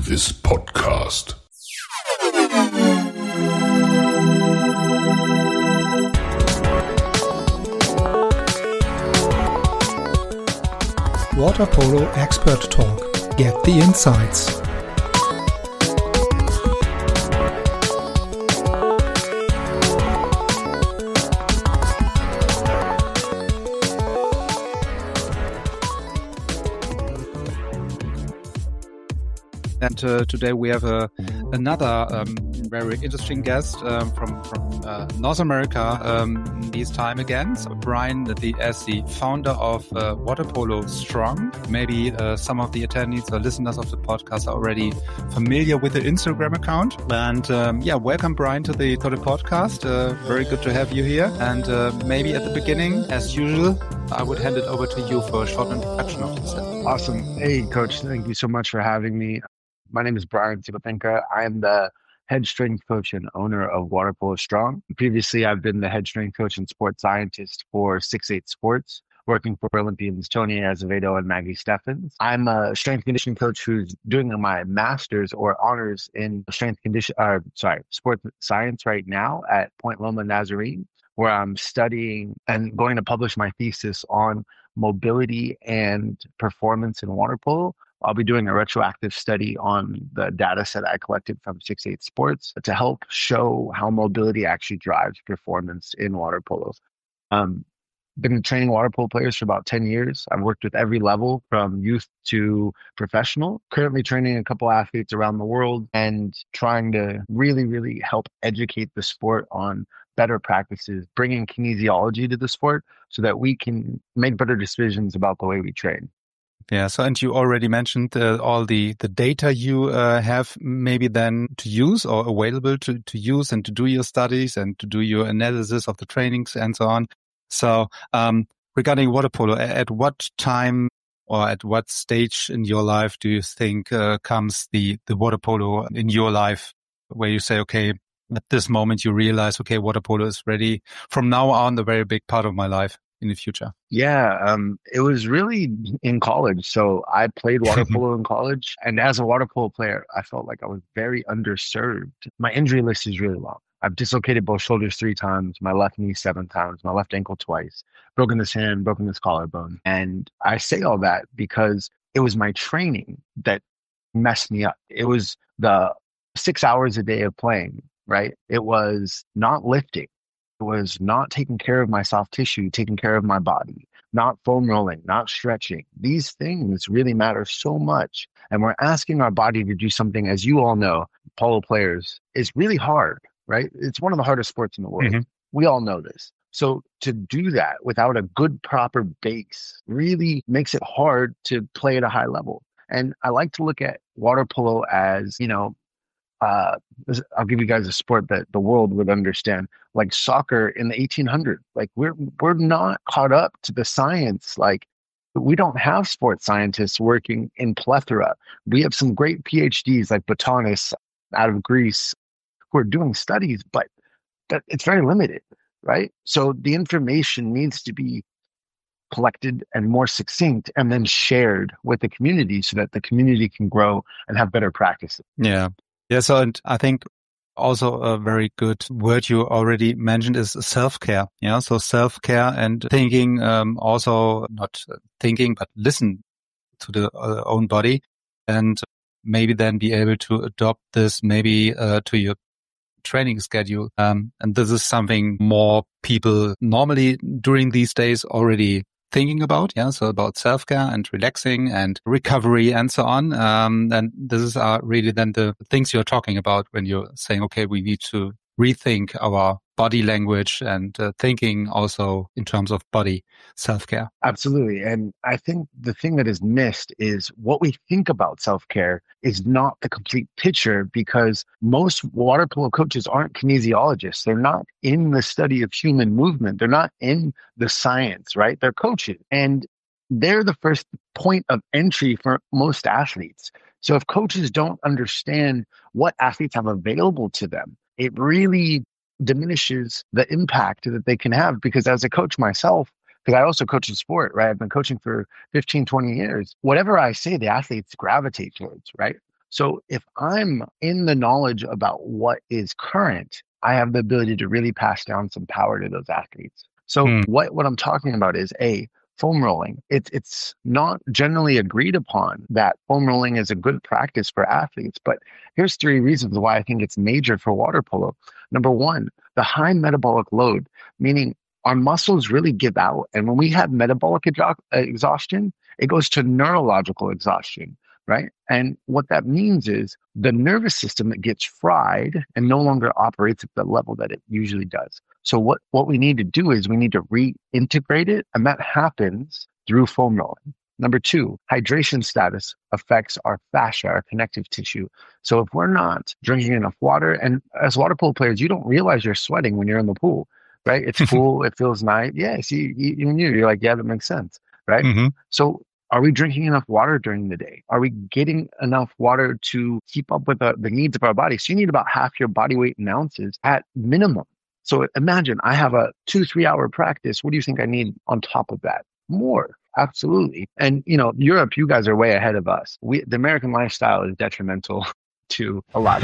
this podcast. Water Polo Expert Talk. Get the insights. And today we have another very interesting guest from North America this time again. So Brian, as the founder of Water Polo Strong. Maybe some of the attendees or listeners of the podcast are already familiar with the Instagram account. And welcome Brian to the podcast. Very good to have you here. And maybe at the beginning, as usual, I would hand it over to you for a short introduction of yourself. Awesome. Hey, Coach. Thank you so much for having me. My name is Brian Sibapenka. I am the head strength coach and owner of Water Polo Strong. Previously, I've been the head strength coach and sports scientist for 6'8 Sports, working for Olympians Tony Azevedo and Maggie Steffens. I'm a strength conditioning coach who's doing my master's or honors in sports science right now at Point Loma Nazarene, where I'm studying and going to publish my thesis on mobility and performance in water polo. I'll be doing a retroactive study on the data set I collected from 6'8 Sports to help show how mobility actually drives performance in water polo. Been training water polo players for about 10 years. I've worked with every level from youth to professional, currently training a couple athletes around the world and trying to really, really help educate the sport on better practices, bringing kinesiology to the sport so that we can make better decisions about the way we train. Yeah. So, and you already mentioned all the data you have maybe then to use or available to use and to do your studies and to do your analysis of the trainings and so on. So, regarding water polo, at what time or at what stage in your life do you think comes the water polo in your life where you say, okay, at this moment you realize, okay, water polo is ready from now on, the very big part of my life in the future? Yeah, it was really in college. So I played water polo in college. And as a water polo player, I felt like I was very underserved. My injury list is really long. I've dislocated both shoulders 3 times, my left knee 7 times, my left ankle twice, broken this hand, broken this collarbone. And I say all that because it was my training that messed me up. It was the 6 hours a day of playing, right? It was not lifting. It was not taking care of my soft tissue, taking care of my body, not foam rolling, not stretching. These things really matter so much. And we're asking our body to do something, as you all know, polo players, is really hard, right? It's one of the hardest sports in the world. Mm-hmm. We all know this. So to do that without a good, proper base really makes it hard to play at a high level. And I like to look at water polo as, I'll give you guys a sport that the world would understand, like soccer in the 1800s. Like we're not caught up to the science. Like we don't have sports scientists working in plethora. We have some great PhDs like Botanis out of Greece who are doing studies, but it's very limited, right? So the information needs to be collected and more succinct and then shared with the community so that the community can grow and have better practices. Yeah. Yeah, so and I think also a very good word you already mentioned is self-care. Yeah, so self-care and thinking, also not thinking, but listen to the own body and maybe then be able to adopt this maybe to your training schedule. And this is something more people normally during these days already thinking about, so about self-care and relaxing and recovery and so on. And this is really then the things you're talking about when you're saying, okay, we need to rethink our body language and thinking also in terms of body self-care. Absolutely. And I think the thing that is missed is what we think about self-care is not the complete picture because most water polo coaches aren't kinesiologists. They're not in the study of human movement. They're not in the science, right? They're coaches. And they're the first point of entry for most athletes. So if coaches don't understand what athletes have available to them, it really diminishes the impact that they can have. Because as a coach myself, because I also coach in sport, right? I've been coaching for 15, 20 years. Whatever I say, the athletes gravitate towards, right? So if I'm in the knowledge about what is current, I have the ability to really pass down some power to those athletes. So what I'm talking about is foam rolling. It's not generally agreed upon that foam rolling is a good practice for athletes, but here's 3 reasons why I think it's major for water polo. Number 1, the high metabolic load, meaning our muscles really give out. And when we have metabolic exhaustion, it goes to neurological exhaustion, right? And what that means is the nervous system gets fried and no longer operates at the level that it usually does. So what we need to do is we need to reintegrate it, and that happens through foam rolling. Number 2, hydration status affects our fascia, our connective tissue. So if we're not drinking enough water, and as water polo players, you don't realize you're sweating when you're in the pool, right? It's cool. It feels nice. Yes, you're like, yeah, that makes sense, right? Mm-hmm. So are we drinking enough water during the day? Are we getting enough water to keep up with the needs of our body? So you need about half your body weight in ounces at minimum. So imagine I have a 2-3 hour practice. What do you think I need on top of that? More. Absolutely. And, Europe, you guys are way ahead of us. The American lifestyle is detrimental to a lot.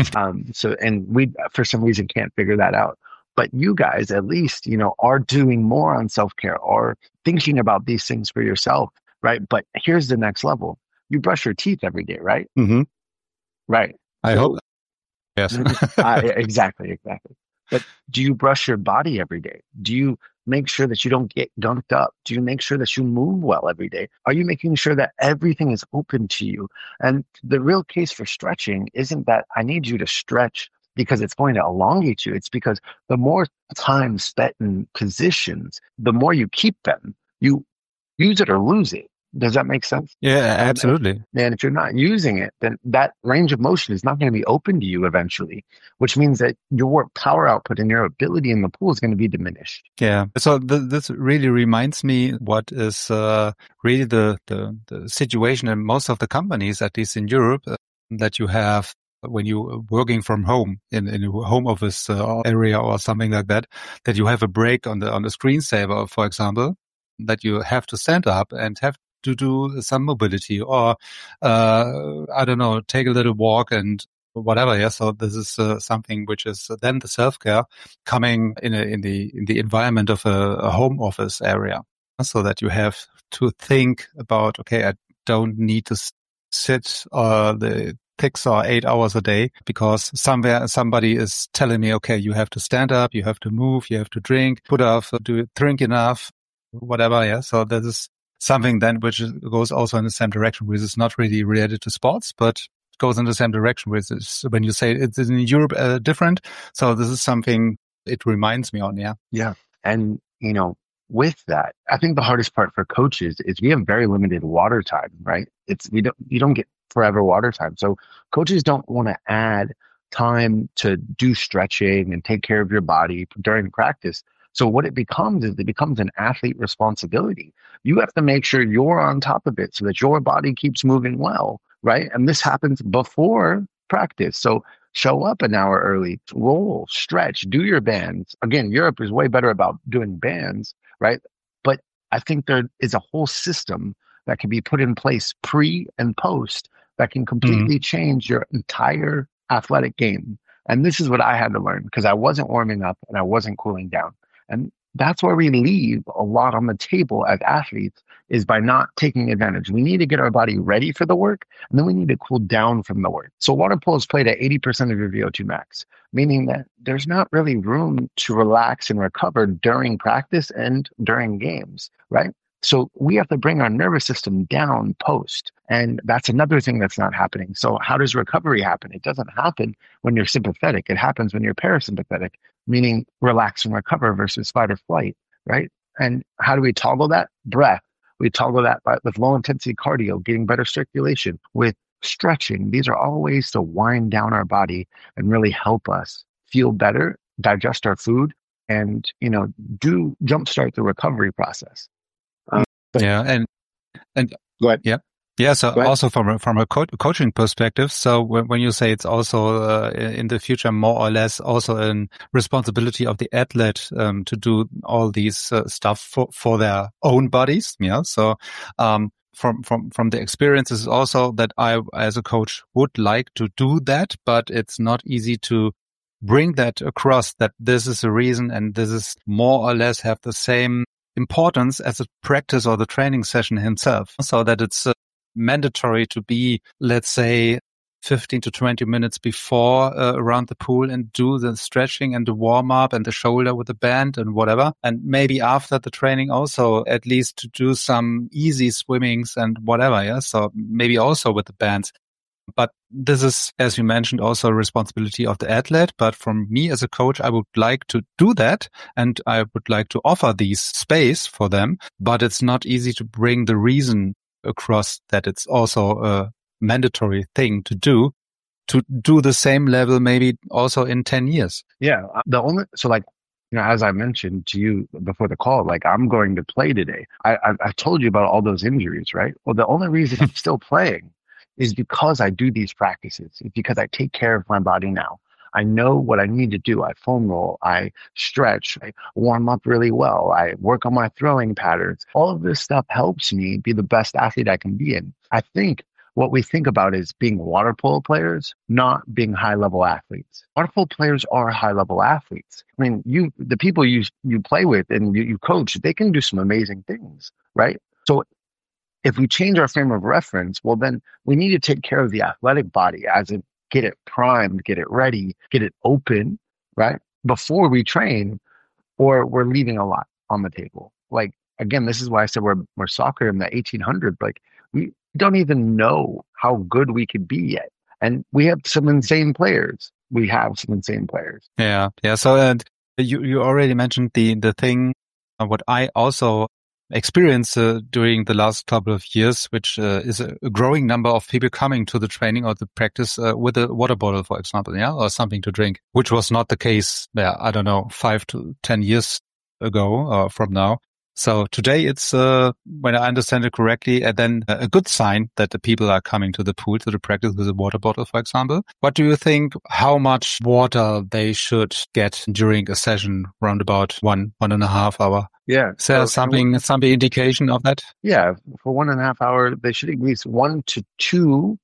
And we, for some reason, can't figure that out. But you guys, at least, are doing more on self-care or thinking about these things for yourself, right? But here's the next level. You brush your teeth every day, right? Mm-hmm. Right. I hope. Yes. Exactly. But do you brush your body every day? Do you make sure that you don't get gunked up? Do you make sure that you move well every day? Are you making sure that everything is open to you? And the real case for stretching isn't that I need you to stretch because it's going to elongate you. It's because the more time spent in positions, the more you keep them. You use it or lose it. Does that make sense? Yeah, absolutely. And if you're not using it, then that range of motion is not going to be open to you eventually, which means that your power output and your ability in the pool is going to be diminished. Yeah. So this really reminds me what is really the situation in most of the companies, at least in Europe, that you have when you're working from home in a home office area or something like that you have a break on the screensaver, for example, that you have to stand up and have to do some mobility or, I don't know, take a little walk and whatever. Yeah. So this is something which is then the self-care coming in the environment of a home office area, so that you have to think about, okay, I don't need to sit the 6 or 8 hours a day because somebody is telling me, okay, you have to stand up, you have to move, you have to drink, drink enough, whatever. Yeah. So this is something then which goes also in the same direction, which is not really related to sports, but goes in the same direction, which is when you say it's in Europe different. So this is something it reminds me on. Yeah. Yeah. And, with that, I think the hardest part for coaches is we have very limited water time, right? You don't get forever water time. So coaches don't want to add time to do stretching and take care of your body during practice. So what it becomes is an athlete responsibility. You have to make sure you're on top of it so that your body keeps moving well, right? And this happens before practice. So show up an hour early, roll, stretch, do your bands. Again, Europe is way better about doing bands, right? But I think there is a whole system that can be put in place pre and post that can completely change your entire athletic game. And this is what I had to learn because I wasn't warming up and I wasn't cooling down. And that's where we leave a lot on the table as athletes, is by not taking advantage. We need to get our body ready for the work, and then we need to cool down from the work. So water polo is played at 80% of your VO2 max, meaning that there's not really room to relax and recover during practice and during games, right? So we have to bring our nervous system down post. And that's another thing that's not happening. So how does recovery happen? It doesn't happen when you're sympathetic. It happens when you're parasympathetic, meaning relax and recover versus fight or flight, right? And how do we toggle that? Breath. We toggle that with low intensity cardio, getting better circulation, with stretching. These are all ways to wind down our body and really help us feel better, digest our food, and, do jumpstart the recovery process. And go ahead. Yeah. So also from a coaching perspective, so when you say it's also in the future more or less also a responsibility of the athlete to do all these stuff for their own bodies. Yeah. So from the experiences is also that I, as a coach, would like to do that, but it's not easy to bring that across, that this is a reason and this is more or less have the same importance as a practice or the training session himself. So that it's mandatory to be, let's say, 15 to 20 minutes before around the pool and do the stretching and the warm up and the shoulder with the band and whatever. And maybe after the training also at least to do some easy swimmings and whatever. Yeah. So maybe also with the bands. But this is, as you mentioned, also a responsibility of the athlete. But from me as a coach, I would like to do that and I would like to offer these space for them. But it's not easy to bring the reason across that it's also a mandatory thing to do the same level, maybe also in 10 years. Yeah. As I mentioned to you before the call, like I'm going to play today. I told you about all those injuries, right? Well, the only reason I'm still playing is because I do these practices. It's because I take care of my body now. I know what I need to do. I foam roll, I stretch, I warm up really well. I work on my throwing patterns. All of this stuff helps me be the best athlete I can be in. I think what we think about is being water polo players, not being high level athletes. Water polo players are high level athletes. I mean, the people you play with and you coach, they can do some amazing things, right? So if we change our frame of reference, well, then we need to take care of the athletic body as in get it primed, get it ready, get it open, right? Before we train, or we're leaving a lot on the table. Like, again, this is why I said we're soccer in the 1800s. Like, we don't even know how good we could be yet. And we have some insane players. Yeah. Yeah. So you already mentioned the thing, what I also experienced during the last couple of years, which is a growing number of people coming to the training or the practice with a water bottle, for example, yeah, or something to drink, which was not the case, I don't know, 5 to 10 years ago from now. So today it's, when I understand it correctly, then a good sign that the people are coming to the pool, to the practice with a water bottle, for example. What do you think, how much water they should get during a session, round about 1.5 hours? Yeah. Is there some indication of that? Yeah. For 1.5 hours, they should at least 1 to 2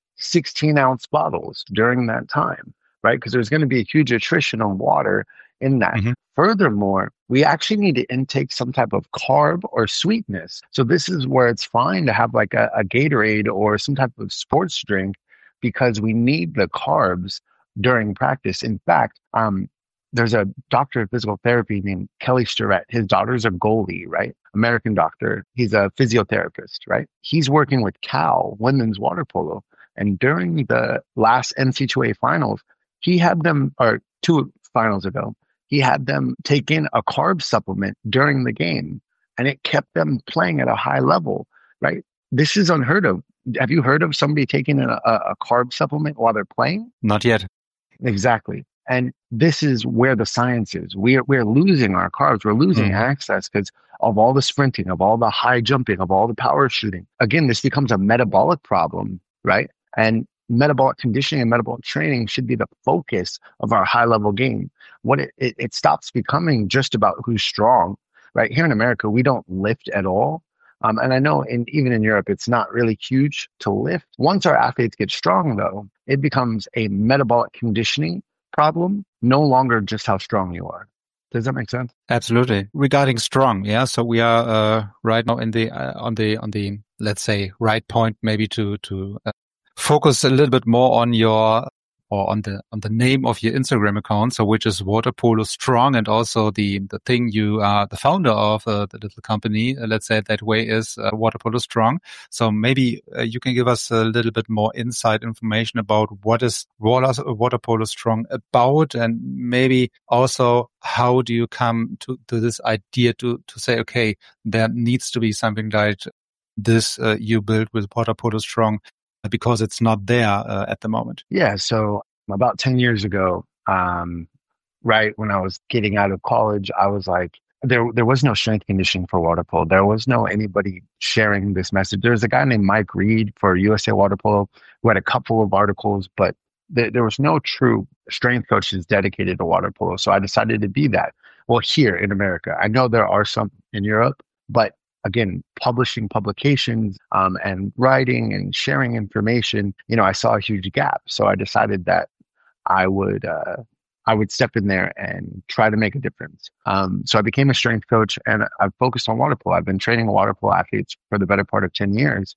16-ounce bottles during that time, right? Because there's going to be a huge attrition of water in that. Mm-hmm. Furthermore, we actually need to intake some type of carb or sweetness. So this is where it's fine to have like a Gatorade or some type of sports drink because we need the carbs during practice. In fact, there's a doctor of physical therapy named Kelly Starrett. His daughter's a goalie, right? American doctor. He's a physiotherapist, right? He's working with Cal women's water polo. And during the last NC2A finals, he had them, or 2 finals ago, he had them take in a carb supplement during the game, and it kept them playing at a high level, right? This is unheard of. Have you heard of somebody taking a carb supplement while they're playing? Not yet. Exactly. And this is where the science is. We're losing our carbs. We're losing access because of all the sprinting, of all the high jumping, of all the power shooting. Again, this becomes a metabolic problem, right? And metabolic conditioning and metabolic training should be the focus of our high level game. What it stops becoming just about who's strong, right? Here in America, we don't lift at all. And I know even in Europe, it's not really huge to lift. Once our athletes get strong, though, it becomes a metabolic conditioning problem, no longer just how strong you are. Does that make sense? Absolutely. Regarding strong, yeah. So we are right now in the on the let's say right point, maybe to focus a little bit more on your or on the name of your Instagram account, so which is Water Polo Strong, and also the thing you are the founder of the little company, let's say it that way, is Water Polo Strong. So maybe you can give us a little bit more inside information about what is Water Polo Strong about, and maybe also how do you come to this idea to say, okay, there needs to be something like this you built with Water Polo Strong, because it's not there at the moment. Yeah. So about 10 years ago, right when I was getting out of college, I was like, there was no strength conditioning for water polo. There was no anybody sharing this message. There was a guy named Mike Reed for USA Water Polo who had a couple of articles, but there was no true strength coaches dedicated to water polo. So I decided to be that. Well, here in America, I know there are some in Europe, but again, publishing publications, and writing and sharing information, I saw a huge gap. So I decided that I would, I would step in there and try to make a difference. So I became a strength coach, and I've focused on water polo. I've been training water polo athletes for the better part of 10 years.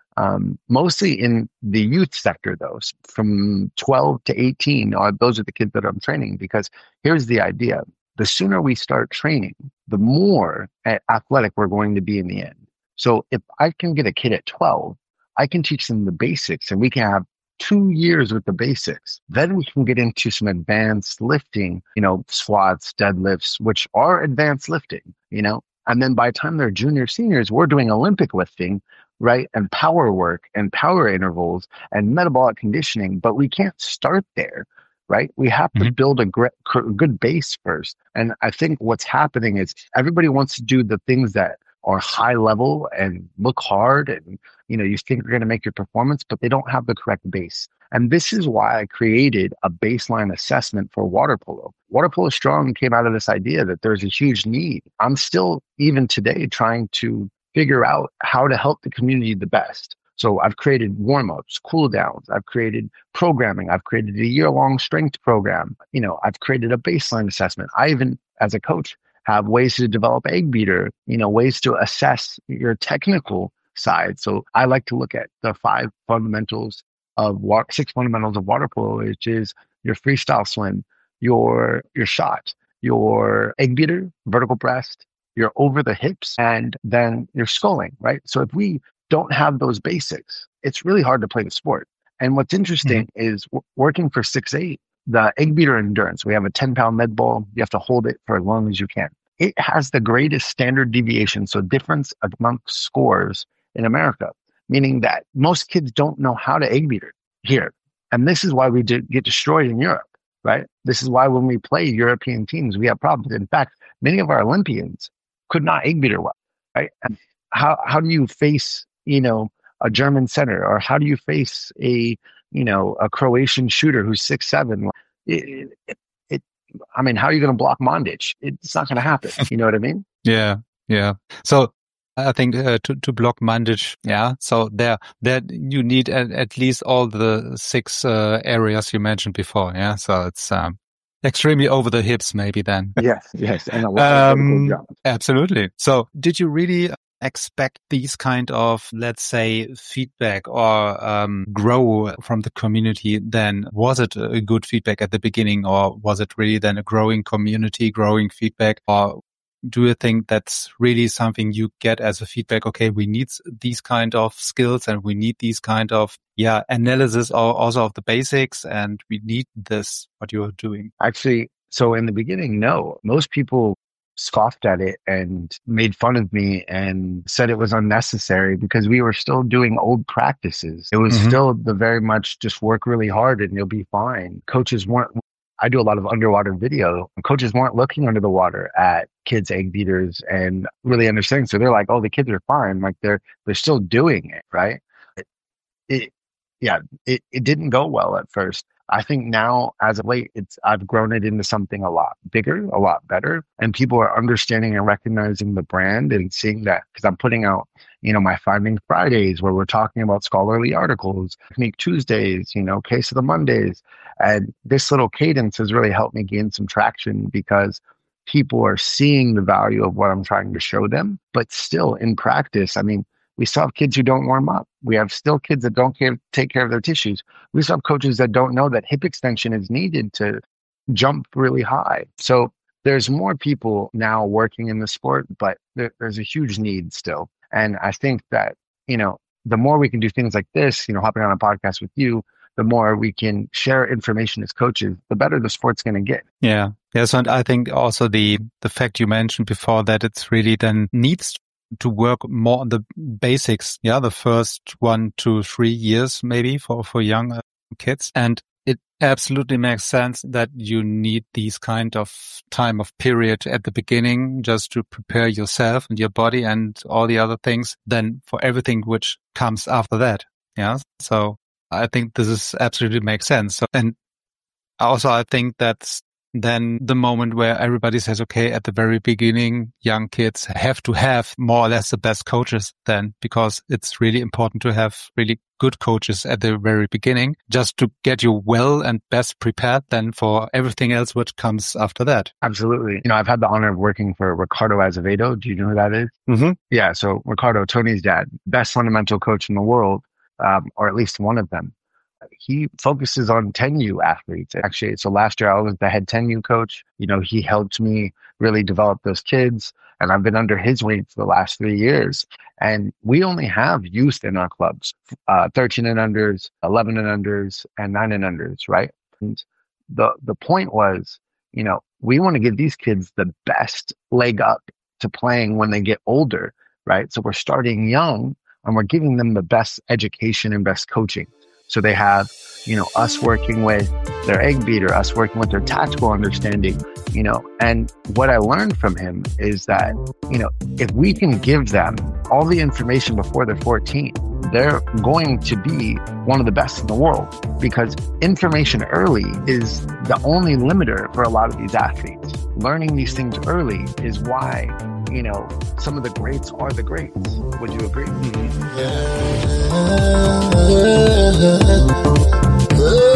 Mostly in the youth sector, though, from 12 to 18, those are the kids that I'm training, because here's the idea. The sooner we start training, the more athletic we're going to be in the end. So if I can get a kid at 12, I can teach them the basics, and we can have 2 years with the basics. Then we can get into some advanced lifting, squats, deadlifts, which are advanced lifting, and then by the time they're junior, seniors, we're doing Olympic lifting, right? And power work and power intervals and metabolic conditioning, but we can't start there, right? We have to build a good base first. And I think what's happening is everybody wants to do the things that are high level and look hard, and you think are going to make your performance, but they don't have the correct base. And this is why I created a baseline assessment for water polo. Water Polo Strong came out of this idea that there's a huge need. I'm still, even today, trying to figure out how to help the community the best. So I've created warm-ups, cool downs. I've created programming. I've created a year-long strength program. I've created a baseline assessment. I even, as a coach, have ways to develop egg beater, ways to assess your technical side. So I like to look at the 6 fundamentals of water polo, which is your freestyle swim, your shot, your egg beater, vertical breast, your over the hips, and then your sculling, right? So if we don't have those basics, it's really hard to play the sport. And what's interesting is working for 6'8", the egg beater endurance, we have a 10-pound med ball. You have to hold it for as long as you can. It has the greatest standard deviation, so difference amongst scores in America, meaning that most kids don't know how to egg beater here. And this is why we get destroyed in Europe, right? This is why when we play European teams, we have problems. In fact, many of our Olympians could not egg beater well, right? And how do you face, a German center, or how do you face a Croatian shooter who's 6'7"? How are you going to block Mondic? It's not going to happen. You know what I mean? Yeah. So I think to block Mandic, so there you need at least all the 6 areas you mentioned before. Yeah, so it's extremely over the hips, maybe then. Yes, and a lot of vertical jumps. Absolutely. So did you really expect these kind of, let's say, feedback or grow from the community? Then was it a good feedback at the beginning, or was it really then a growing community, growing feedback? Or do you think that's really something you get as a feedback? Okay, we need these kind of skills, and we need these kind of analysis also of the basics, and we need this, what you're doing. Actually, so in the beginning, no. Most people scoffed at it and made fun of me and said it was unnecessary, because we were still doing old practices. It was still the very much just work really hard and you'll be fine. I do a lot of underwater video. Coaches weren't looking under the water at kids' egg beaters and really understanding. So they're like, oh, the kids are fine. Like they're still doing it, right? It didn't go well at first. I think now, as of late, I've grown it into something a lot bigger, a lot better, and people are understanding and recognizing the brand and seeing that, because I'm putting out, my Finding Fridays, where we're talking about scholarly articles, Technique Tuesdays, Case of the Mondays, and this little cadence has really helped me gain some traction, because people are seeing the value of what I'm trying to show them. But still, in practice, we still have kids who don't warm up. We have still kids that don't take care of their tissues. We still have coaches that don't know that hip extension is needed to jump really high. So there's more people now working in the sport, but there's a huge need still. And I think that, the more we can do things like this, hopping on a podcast with you, the more we can share information as coaches, the better the sport's going to get. Yeah. So and I think also the fact you mentioned before, that it's really then needs to work more on the basics. Yeah. The first 1 to 3 years, maybe for young kids. And it absolutely makes sense that you need these kind of time of period at the beginning, just to prepare yourself and your body and all the other things, then for everything which comes after that. Yeah. So I think this is absolutely makes sense. So, and also I think that's than the moment where everybody says, okay, at the very beginning, young kids have to have more or less the best coaches then, because it's really important to have really good coaches at the very beginning, just to get you well and best prepared then for everything else which comes after that. Absolutely. I've had the honor of working for Ricardo Azevedo. Do you know who that is? Mm-hmm. Yeah. So Ricardo, Tony's dad, best fundamental coach in the world, or at least one of them. He focuses on 10U athletes. Actually, so last year I was the head 10U coach. He helped me really develop those kids, and I've been under his wing for the last 3 years. And we only have youth in our clubs, 13 and unders, 11 and unders, and 9 and unders, right? And the point was, we want to give these kids the best leg up to playing when they get older, right? So we're starting young and we're giving them the best education and best coaching. So they have, us working with their egg beater, us working with their tactical understanding, and what I learned from him is that, if we can give them all the information before they're 14, they're going to be one of the best in the world, because information early is the only limiter for a lot of these athletes. Learning these things early is why, some of the greats are the greats. Would you agree? Yeah.